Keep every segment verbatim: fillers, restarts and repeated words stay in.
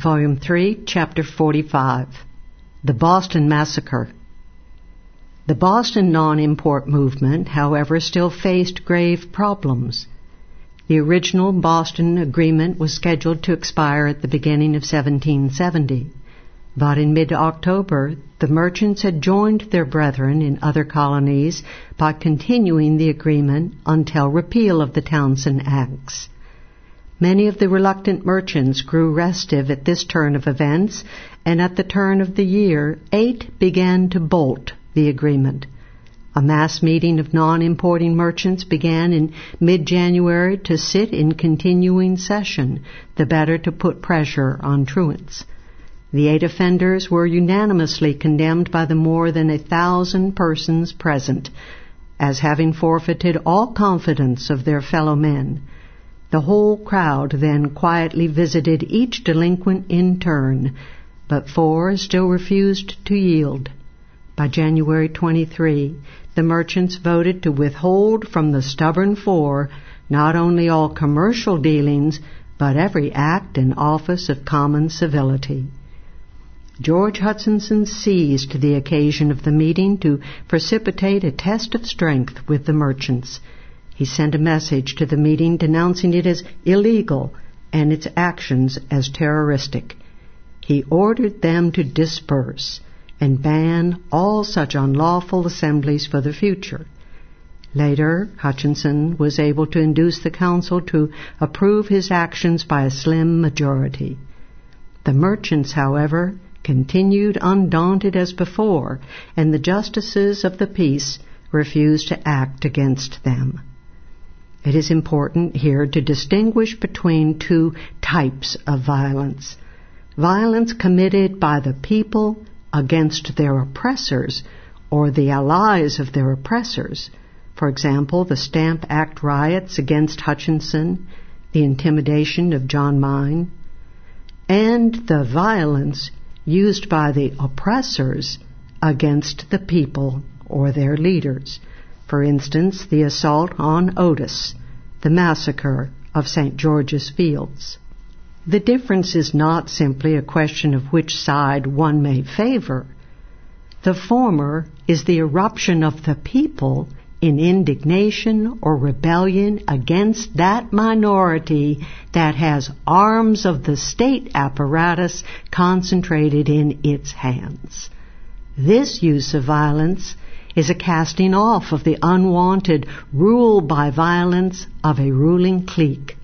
Volume three, Chapter forty-five, The Boston Massacre. The Boston non-import movement, however, still faced grave problems. The original Boston Agreement was scheduled to expire at the beginning of seventeen seventy, but in mid-October the merchants had joined their brethren in other colonies by continuing the agreement until repeal of the Townshend Acts. Many of the reluctant merchants grew restive at this turn of events, and at the turn of the year, eight began to bolt the agreement. A mass meeting of non-importing merchants began in mid-January to sit in continuing session, the better to put pressure on truants. The eight offenders were unanimously condemned by the more than a thousand persons present, as having forfeited all confidence of their fellow men. The whole crowd then quietly visited each delinquent in turn, but four still refused to yield. By January twenty-third, the merchants voted to withhold from the stubborn four not only all commercial dealings, but every act and office of common civility. George Hutchinson seized the occasion of the meeting to precipitate a test of strength with the merchants. He sent a message to the meeting denouncing it as illegal and its actions as terroristic. He ordered them to disperse and ban all such unlawful assemblies for the future. Later, Hutchinson was able to induce the council to approve his actions by a slim majority. The merchants, however, continued undaunted as before, and the justices of the peace refused to act against them. It is important here to distinguish between two types of violence. Violence committed by the people against their oppressors or the allies of their oppressors. For example, the Stamp Act riots against Hutchinson, the intimidation of John Mine, and the violence used by the oppressors against the people or their leaders. For instance, the assault on Otis, the massacre of Saint George's Fields. The difference is not simply a question of which side one may favor. The former is the eruption of the people in indignation or rebellion against that minority that has arms of the state apparatus concentrated in its hands. This use of violence is a casting off of the unwanted rule by violence of a ruling clique.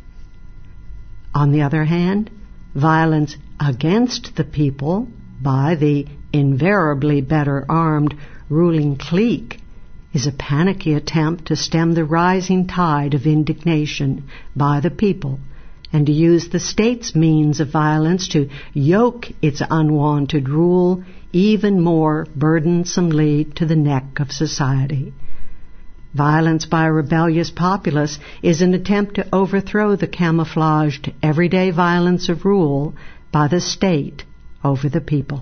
On the other hand, violence against the people by the invariably better armed ruling clique is a panicky attempt to stem the rising tide of indignation by the people and to use the state's means of violence to yoke its unwanted rule even more burdensomely to the neck of society. Violence by a rebellious populace is an attempt to overthrow the camouflaged everyday violence of rule by the state over the people.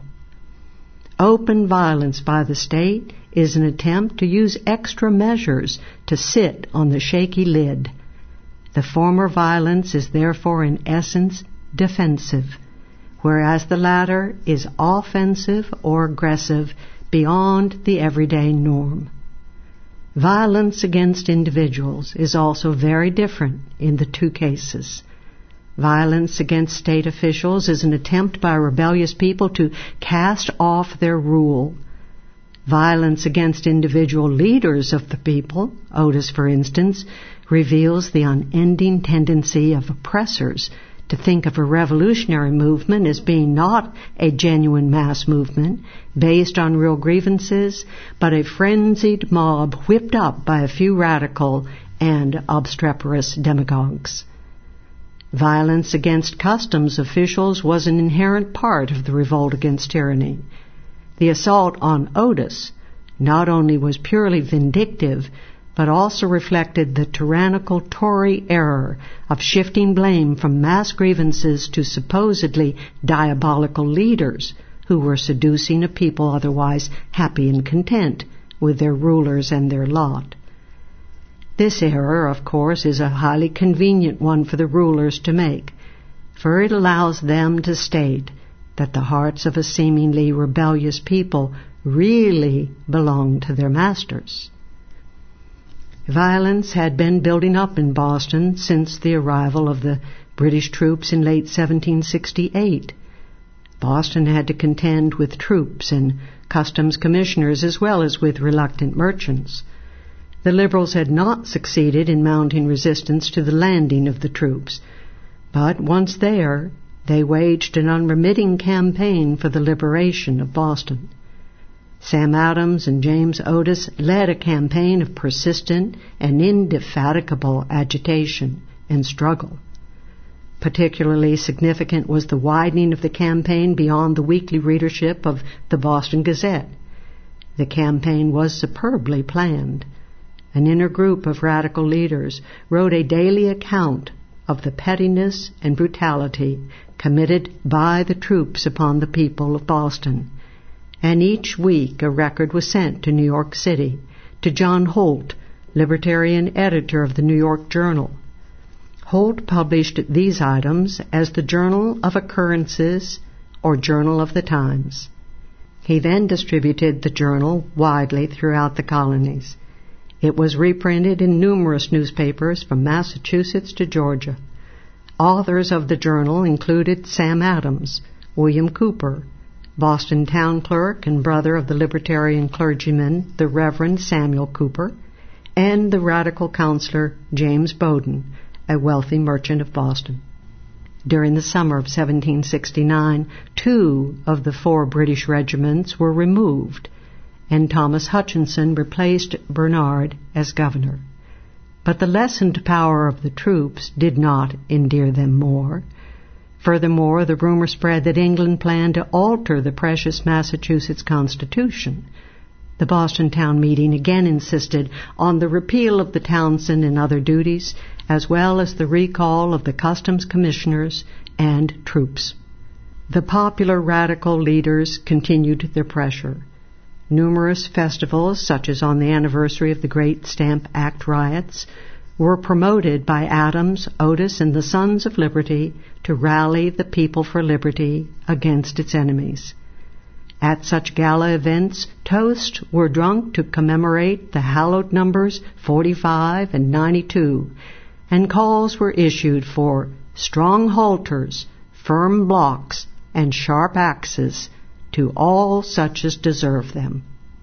Open violence by the state is an attempt to use extra measures to sit on the shaky lid. The former violence is therefore in essence defensive, whereas the latter is offensive or aggressive beyond the everyday norm. Violence against individuals is also very different in the two cases. Violence against state officials is an attempt by rebellious people to cast off their rule. Violence against individual leaders of the people, Otis for instance, reveals the unending tendency of oppressors to think of a revolutionary movement as being not a genuine mass movement based on real grievances, but a frenzied mob whipped up by a few radical and obstreperous demagogues. Violence against customs officials was an inherent part of the revolt against tyranny. The assault on Otis not only was purely vindictive, but also reflected the tyrannical Tory error of shifting blame from mass grievances to supposedly diabolical leaders who were seducing a people otherwise happy and content with their rulers and their lot. This error, of course, is a highly convenient one for the rulers to make. for it allows them to state that the hearts of a seemingly rebellious people really belong to their masters. Violence had been building up in Boston since the arrival of the British troops in late seventeen sixty-eight. Boston had to contend with troops and customs commissioners as well as with reluctant merchants. The Liberals had not succeeded in mounting resistance to the landing of the troops, but once there, they waged an unremitting campaign for the liberation of Boston. Sam Adams and James Otis led a campaign of persistent and indefatigable agitation and struggle. Particularly significant was the widening of the campaign beyond the weekly readership of the Boston Gazette. The campaign was superbly planned. An inner group of radical leaders wrote a daily account of the pettiness and brutality committed by the troops upon the people of Boston, and each week a record was sent to New York City, to John Holt, Libertarian editor of the New York Journal. Holt published these items as the Journal of Occurrences or Journal of the Times. He then distributed the journal widely throughout the colonies. It was reprinted in numerous newspapers from Massachusetts to Georgia. Authors of the journal included Sam Adams, William Cooper, Boston town clerk and brother of the Libertarian clergyman, the Reverend Samuel Cooper, and the radical counselor James Bowdoin, a wealthy merchant of Boston. During the summer of seventeen sixty-nine, two of the four British regiments were removed, and Thomas Hutchinson replaced Bernard as governor. But the lessened power of the troops did not endear them more. Furthermore, the rumor spread that England planned to alter the precious Massachusetts Constitution. The Boston town meeting again insisted on the repeal of the Townshend and other duties, as well as the recall of the customs commissioners and troops. The popular radical leaders continued their pressure. Numerous festivals, such as on the anniversary of the Great Stamp Act riots, were promoted by Adams, Otis, and the Sons of Liberty to rally the people for liberty against its enemies. At such gala events, toasts were drunk to commemorate the hallowed numbers forty-five and ninety-two, and calls were issued for strong halters, firm blocks, and sharp axes to all such as deserve them.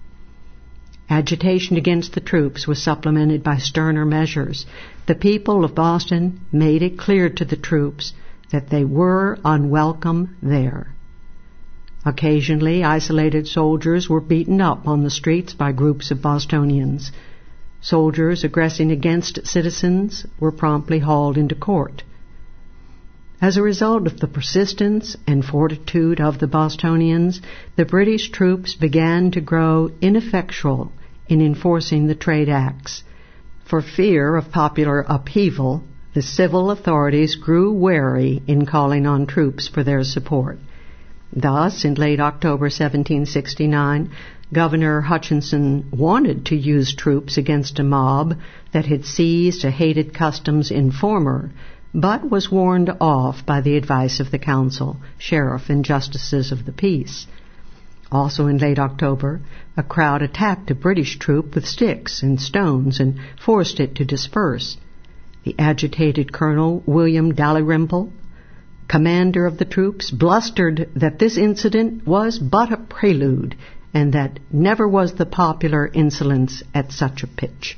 Agitation against the troops was supplemented by sterner measures. The people of Boston made it clear to the troops that they were unwelcome there. Occasionally, isolated soldiers were beaten up on the streets by groups of Bostonians. Soldiers aggressing against citizens were promptly hauled into court. As a result of the persistence and fortitude of the Bostonians, the British troops began to grow ineffectual in enforcing the trade acts. For fear of popular upheaval, the civil authorities grew wary in calling on troops for their support. Thus, in late October seventeen sixty-nine, Governor Hutchinson wanted to use troops against a mob that had seized a hated customs informer, but was warned off by the advice of the council, sheriff, and justices of the peace. Also in late October, a crowd attacked a British troop with sticks and stones and forced it to disperse. The agitated Colonel William Dalrymple, commander of the troops, blustered that this incident was but a prelude and that never was the popular insolence at such a pitch.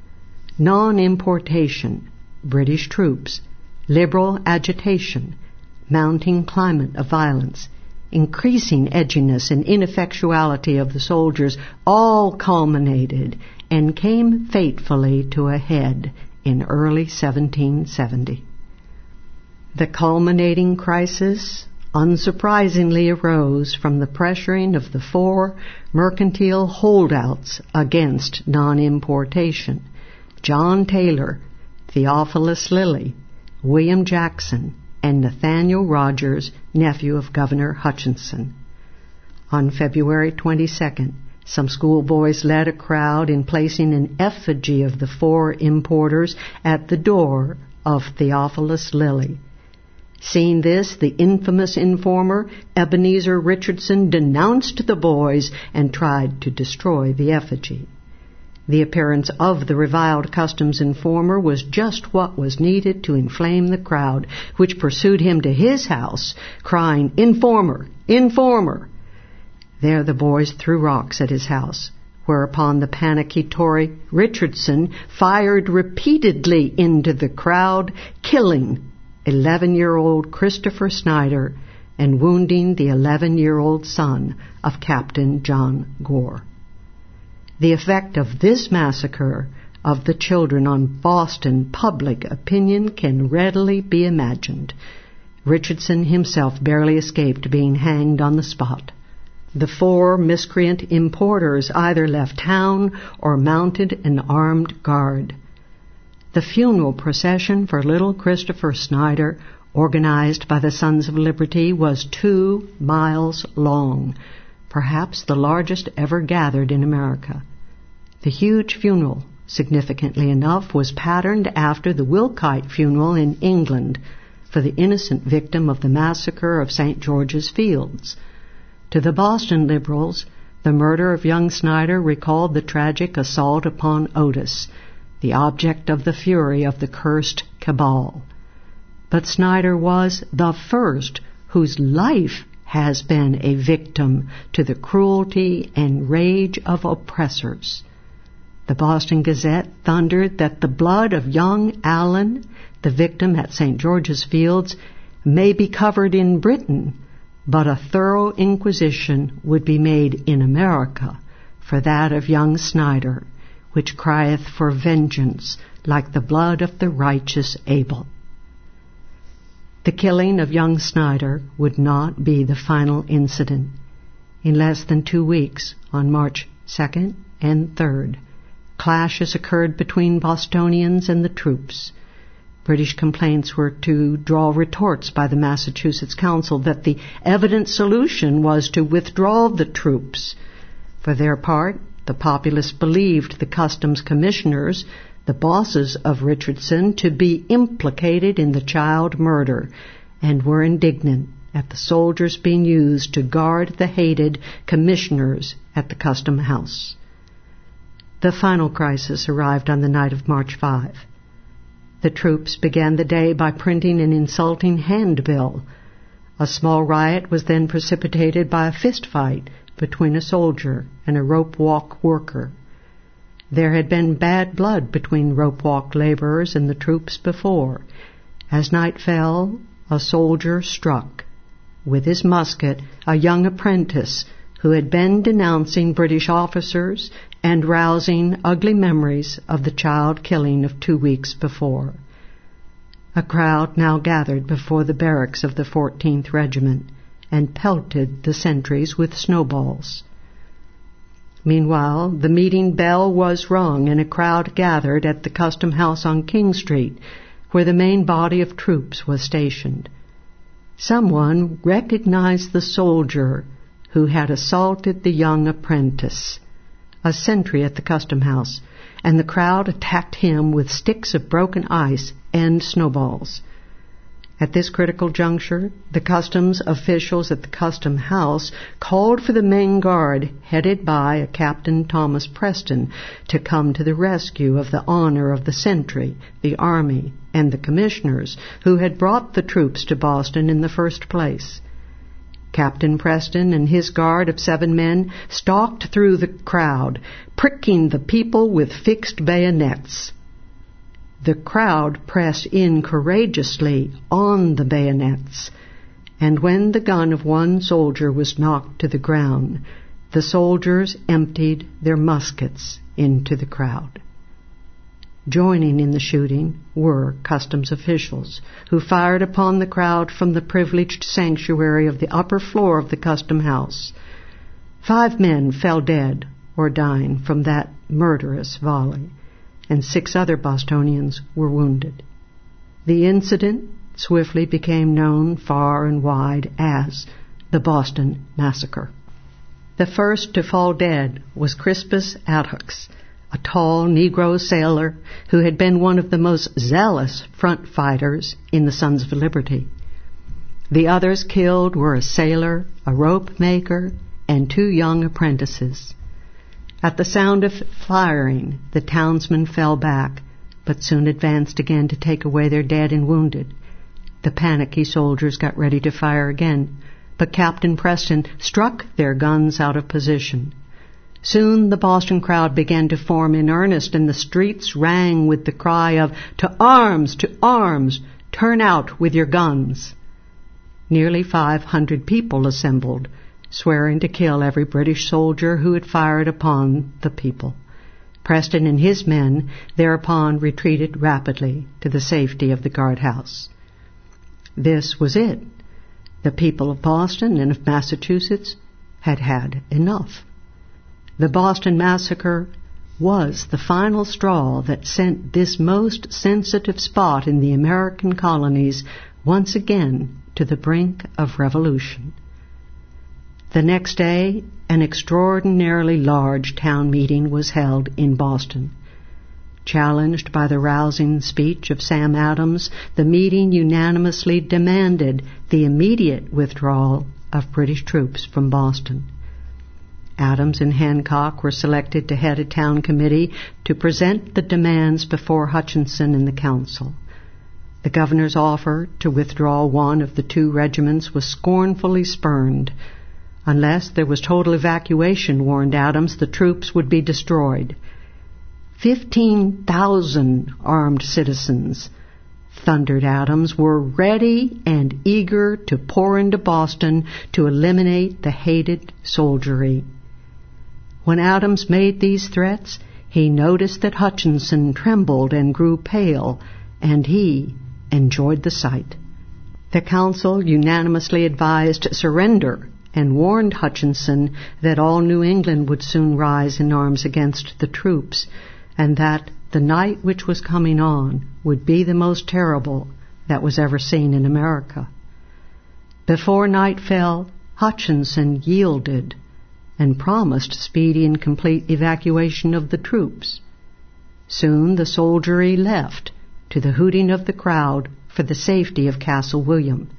Non-importation, British troops, liberal agitation, mounting climate of violence, increasing edginess and ineffectuality of the soldiers all culminated and came fatefully to a head in early seventeen seventy. The culminating crisis unsurprisingly arose from the pressuring of the four mercantile holdouts against non-importation: John Taylor, Theophilus Lilly, William Jackson, and Nathaniel Rogers, nephew of Governor Hutchinson. On February twenty-second, some schoolboys led a crowd in placing an effigy of the four importers at the door of Theophilus Lilly. Seeing this, the infamous informer, Ebenezer Richardson, denounced the boys and tried to destroy the effigy. The appearance of the reviled customs informer was just what was needed to inflame the crowd, which pursued him to his house, crying, "Informer! Informer!" There the boys threw rocks at his house, whereupon the panicky Tory Richardson fired repeatedly into the crowd, killing eleven-year-old Christopher Snyder and wounding the eleven-year-old son of Captain John Gore. The effect of this massacre of the children on Boston public opinion can readily be imagined. Richardson himself barely escaped being hanged on the spot. The four miscreant importers either left town or mounted an armed guard. The funeral procession for little Christopher Snyder, organized by the Sons of Liberty, was two miles long, perhaps the largest ever gathered in America. The huge funeral, significantly enough, was patterned after the Wilkite funeral in England for the innocent victim of the massacre of Saint George's Fields. To the Boston liberals, the murder of young Snyder recalled the tragic assault upon Otis, the object of the fury of the cursed cabal. But Snyder was the first whose life has been a victim to the cruelty and rage of oppressors. The Boston Gazette thundered that the blood of young Allen, the victim at Saint George's Fields, may be covered in Britain, but a thorough inquisition would be made in America for that of young Snyder, which crieth for vengeance like the blood of the righteous Abel. The killing of young Snyder would not be the final incident. In less than two weeks, on March second and third, clashes occurred between Bostonians and the troops. British complaints were to draw retorts by the Massachusetts Council that the evident solution was to withdraw the troops. For their part, the populace believed the customs commissioners, the bosses of Richardson, to be implicated in the child murder, and were indignant at the soldiers being used to guard the hated commissioners at the custom house. The final crisis arrived on the night of March fifth. The troops began the day by printing an insulting handbill. A small riot was then precipitated by a fist fight between a soldier and a rope walk worker. There had been bad blood between rope walk laborers and the troops before. As night fell, a soldier struck with his musket a young apprentice who had been denouncing British officers and rousing ugly memories of the child killing of two weeks before. A crowd now gathered before the barracks of the fourteenth Regiment and pelted the sentries with snowballs. Meanwhile, the meeting bell was rung and a crowd gathered at the Custom House on King Street, where the main body of troops was stationed. Someone recognized the soldier who had assaulted the young apprentice, a sentry at the custom house, and the crowd attacked him with sticks of broken ice and snowballs. At this critical juncture, the customs officials at the custom house called for the main guard, headed by a Captain Thomas Preston, to come to the rescue of the honor of the sentry, the army, and the commissioners who had brought the troops to Boston in the first place. Captain Preston and his guard of seven men stalked through the crowd, pricking the people with fixed bayonets. The crowd pressed in courageously on the bayonets, and when the gun of one soldier was knocked to the ground, the soldiers emptied their muskets into the crowd. Joining in the shooting were customs officials, who fired upon the crowd from the privileged sanctuary of the upper floor of the custom house. Five men fell dead or dying from that murderous volley, and six other Bostonians were wounded. The incident swiftly became known far and wide as the Boston Massacre. The first to fall dead was Crispus Attucks, a tall Negro sailor who had been one of the most zealous front fighters in the Sons of Liberty. The others killed were a sailor, a rope maker, and two young apprentices. At the sound of firing, the townsmen fell back, but soon advanced again to take away their dead and wounded. The panicky soldiers got ready to fire again, but Captain Preston struck their guns out of position. Soon the Boston crowd began to form in earnest, and the streets rang with the cry of, "To arms! To arms! Turn out with your guns!" Nearly five hundred people assembled, swearing to kill every British soldier who had fired upon the people. Preston and his men thereupon retreated rapidly to the safety of the guardhouse. This was it. The people of Boston and of Massachusetts had had enough. The Boston Massacre was the final straw that sent this most sensitive spot in the American colonies once again to the brink of revolution. The next day, an extraordinarily large town meeting was held in Boston. Challenged by the rousing speech of Sam Adams, the meeting unanimously demanded the immediate withdrawal of British troops from Boston. Adams and Hancock were selected to head a town committee to present the demands before Hutchinson and the council. The governor's offer to withdraw one of the two regiments was scornfully spurned. Unless there was total evacuation, warned Adams, the troops would be destroyed. Fifteen thousand armed citizens, thundered Adams, were ready and eager to pour into Boston to eliminate the hated soldiery. When Adams made these threats, he noticed that Hutchinson trembled and grew pale, and he enjoyed the sight. The council unanimously advised surrender and warned Hutchinson that all New England would soon rise in arms against the troops, and that the night which was coming on would be the most terrible that was ever seen in America. Before night fell, Hutchinson yielded and promised speedy and complete evacuation of the troops. Soon the soldiery left, to the hooting of the crowd, for the safety of Castle William.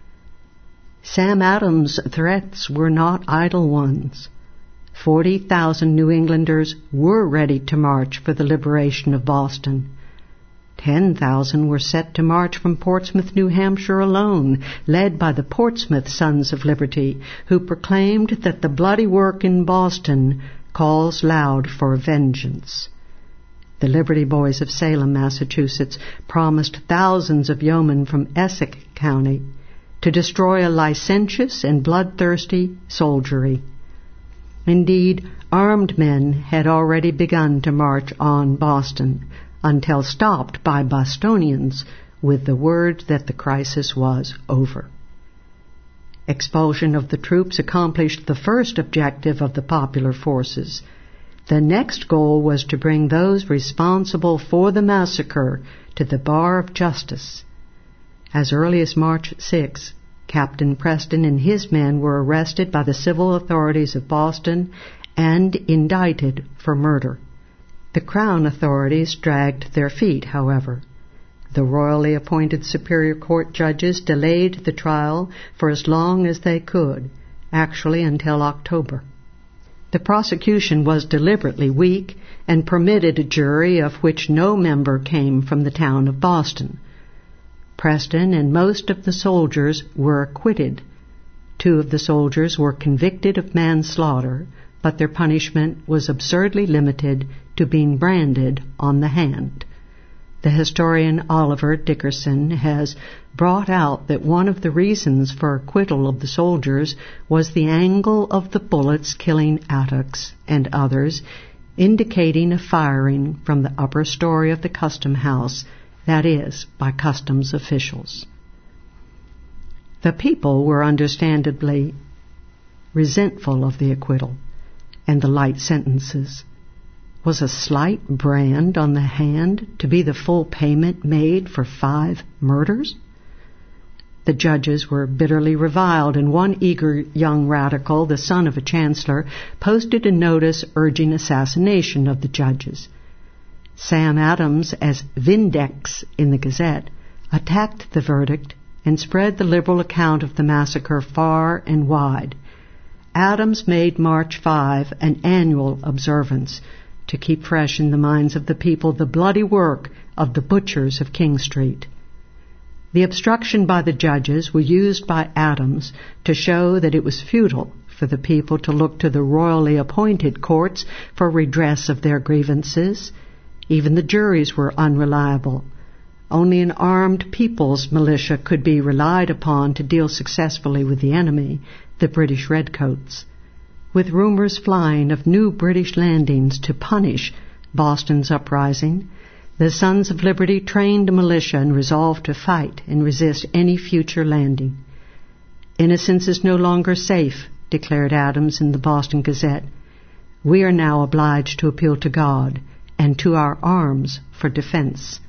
Sam Adams' threats were not idle ones. Forty thousand New Englanders were ready to march for the liberation of Boston. Ten thousand were set to march from Portsmouth, New Hampshire alone, led by the Portsmouth Sons of Liberty, who proclaimed that the bloody work in Boston calls loud for vengeance. The Liberty Boys of Salem, Massachusetts, promised thousands of yeomen from Essex County to destroy a licentious and bloodthirsty soldiery. Indeed, armed men had already begun to march on Boston, until stopped by Bostonians with the word that the crisis was over. Expulsion of the troops accomplished the first objective of the popular forces. The next goal was to bring those responsible for the massacre to the bar of justice. As early as March sixth, Captain Preston and his men were arrested by the civil authorities of Boston and indicted for murder. The Crown authorities dragged their feet, however. The royally appointed Superior Court judges delayed the trial for as long as they could, actually until October. The prosecution was deliberately weak and permitted a jury of which no member came from the town of Boston. Preston and most of the soldiers were acquitted. Two of the soldiers were convicted of manslaughter, but their punishment was absurdly limited to being branded on the hand. The historian Oliver Dickerson has brought out that one of the reasons for acquittal of the soldiers was the angle of the bullets killing Attucks and others, indicating a firing from the upper story of the custom house, that is, by customs officials. The people were understandably resentful of the acquittal and the light sentences. Was a slight brand on the hand to be the full payment made for five murders? The judges were bitterly reviled, and one eager young radical, the son of a chancellor, posted a notice urging assassination of the judges. Sam Adams, as Vindex in the Gazette, attacked the verdict and spread the liberal account of the massacre far and wide. Adams made March fifth an annual observance to keep fresh in the minds of the people the bloody work of the butchers of King Street. The obstruction by the judges was used by Adams to show that it was futile for the people to look to the royally appointed courts for redress of their grievances. Even the juries were unreliable. Only an armed people's militia could be relied upon to deal successfully with the enemy, the British redcoats. With rumors flying of new British landings to punish Boston's uprising, the Sons of Liberty trained a militia and resolved to fight and resist any future landing. "Innocence is no longer safe," declared Adams in the Boston Gazette. "We are now obliged to appeal to God and to our arms for defense."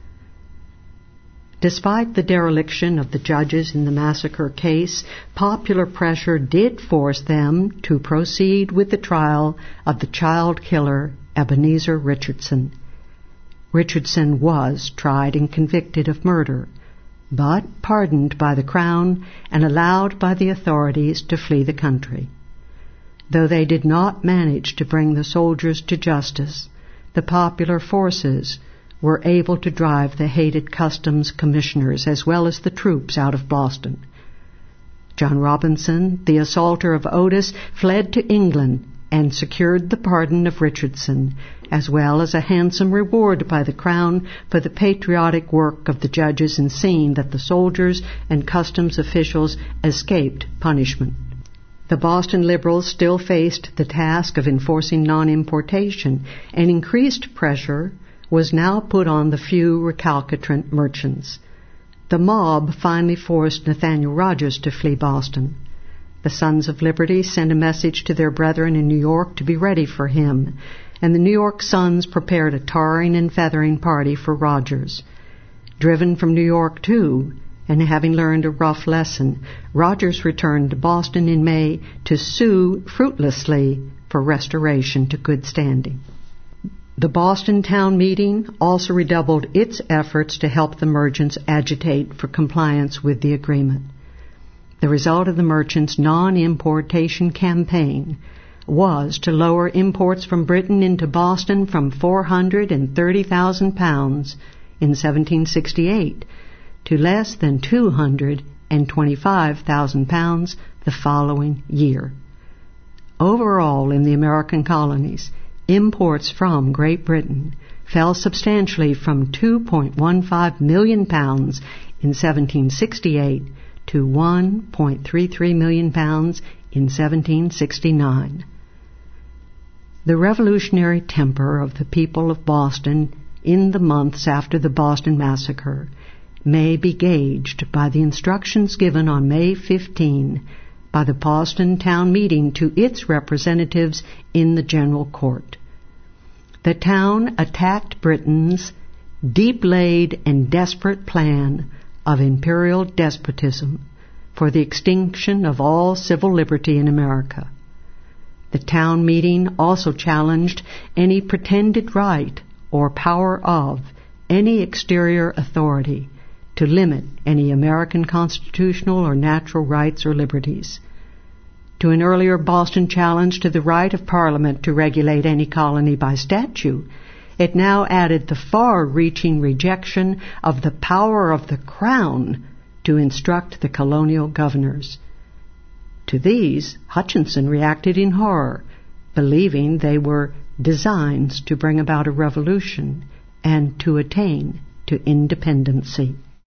Despite the dereliction of the judges in the massacre case, popular pressure did force them to proceed with the trial of the child killer Ebenezer Richardson. Richardson was tried and convicted of murder, but pardoned by the Crown and allowed by the authorities to flee the country. Though they did not manage to bring the soldiers to justice, the popular forces were able to drive the hated customs commissioners as well as the troops out of Boston. John Robinson, the assaulter of Otis, fled to England and secured the pardon of Richardson, as well as a handsome reward by the Crown for the patriotic work of the judges in seeing that the soldiers and customs officials escaped punishment. The Boston Liberals still faced the task of enforcing non-importation, and increased pressure was now put on the few recalcitrant merchants. The mob finally forced Nathaniel Rogers to flee Boston. The Sons of Liberty sent a message to their brethren in New York to be ready for him, and the New York Sons prepared a tarring and feathering party for Rogers. Driven from New York, too, and having learned a rough lesson, Rogers returned to Boston in May to sue fruitlessly for restoration to good standing. The Boston town meeting also redoubled its efforts to help the merchants agitate for compliance with the agreement. The result of the merchants' non-importation campaign was to lower imports from Britain into Boston from four hundred thirty thousand pounds in seventeen sixty-eight to less than two hundred twenty-five thousand pounds the following year. Overall, in the American colonies, imports from Great Britain fell substantially from two point one five million pounds in seventeen sixty-eight to one point three three million pounds in seventeen sixty-nine. The revolutionary temper of the people of Boston in the months after the Boston Massacre may be gauged by the instructions given on May fifteenth by the Boston town meeting to its representatives in the General Court. The town attacked Britain's deep-laid and desperate plan of imperial despotism for the extinction of all civil liberty in America. The town meeting also challenged any pretended right or power of any exterior authority to limit any American constitutional or natural rights or liberties. To an earlier Boston challenge to the right of Parliament to regulate any colony by statute, it now added the far-reaching rejection of the power of the Crown to instruct the colonial governors. To these, Hutchinson reacted in horror, believing they were designs to bring about a revolution and to attain to independency.